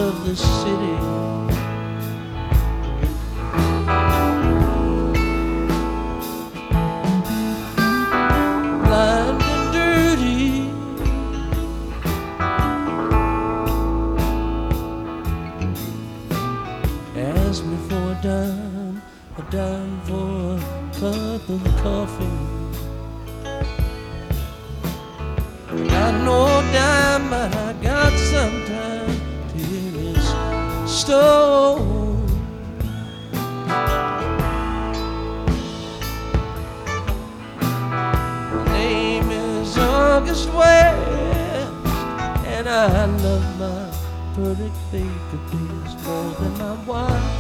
of the city. Blind and dirty, ask me for a dime for a cup of coffee. Got no dime, but I got some time till it's stone. My name is August West, and I love my pretty baby please more than my wife.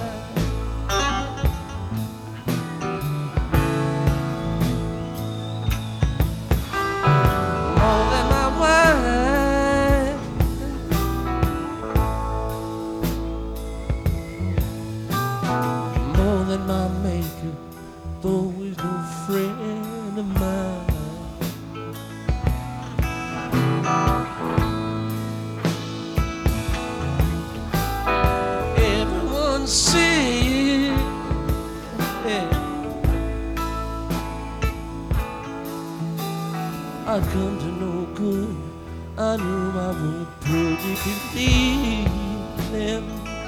My maker, though he's no friend of mine. Everyone says, yeah, I'd come to no good. I knew I would pretty believe them.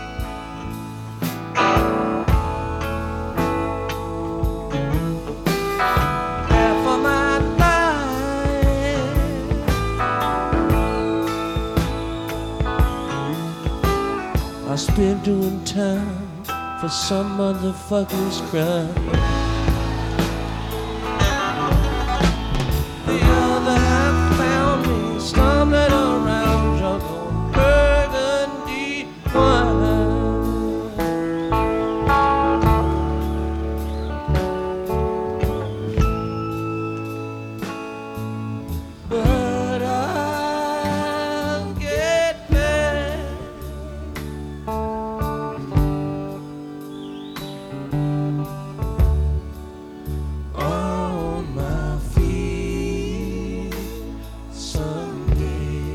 I spent doing time for some motherfucker's crime. The other half found me stumbling around drunk on burgundy wine. But I'll get back on my feet someday.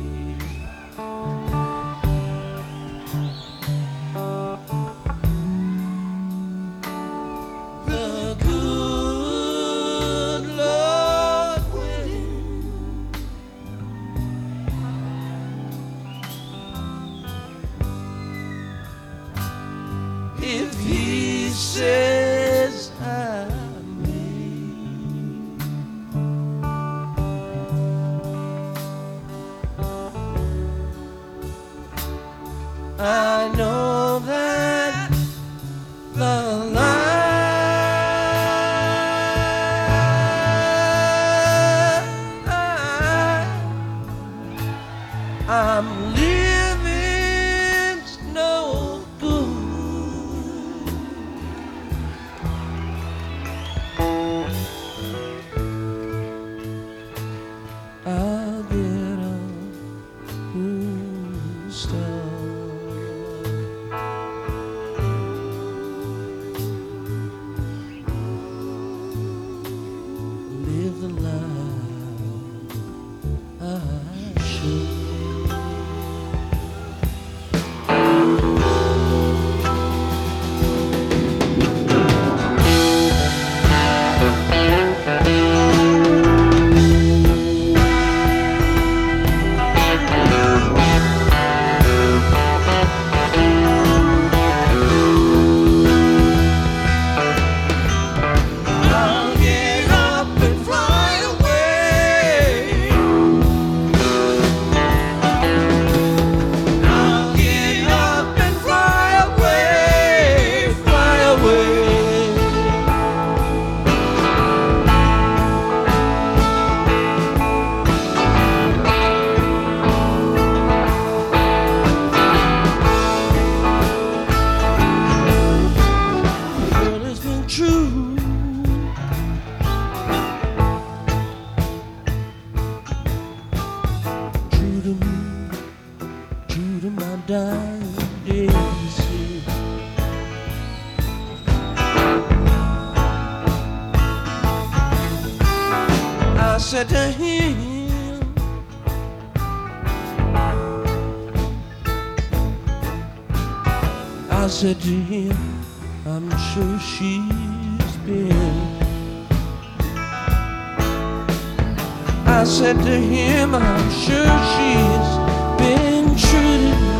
The good Lord willing, if He says I may, I know that the line I'm living's no good. I'll get a blue star. Live the life I should. I'll get up and fly away. I'll get up and fly away, fly away. Well, it's been true. True to me, true to my dying days. I said to him, I said to him, I'm sure she's been. I said to him, I'm sure she's been true to me.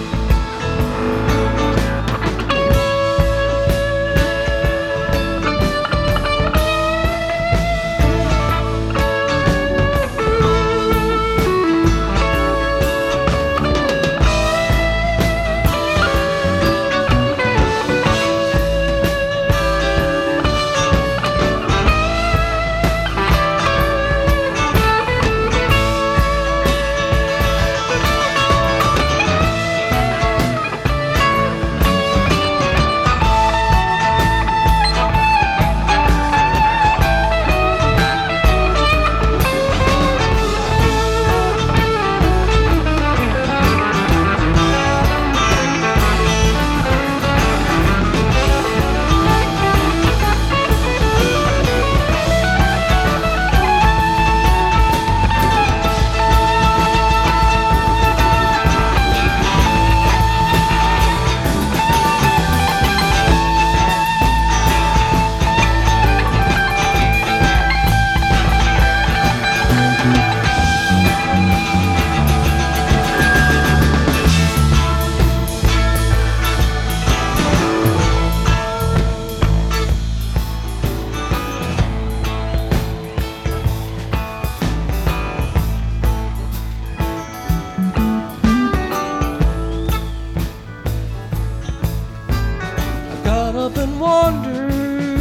Up and wandered.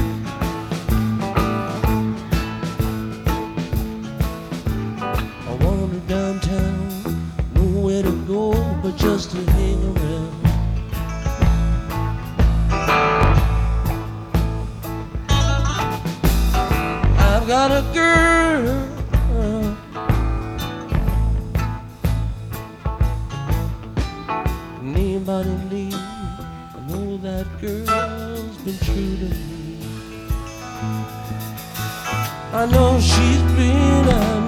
I wandered downtown, nowhere to go but just to hang around. I've got a girl, and anybody leave, I know that girl's been true to me. I know she's been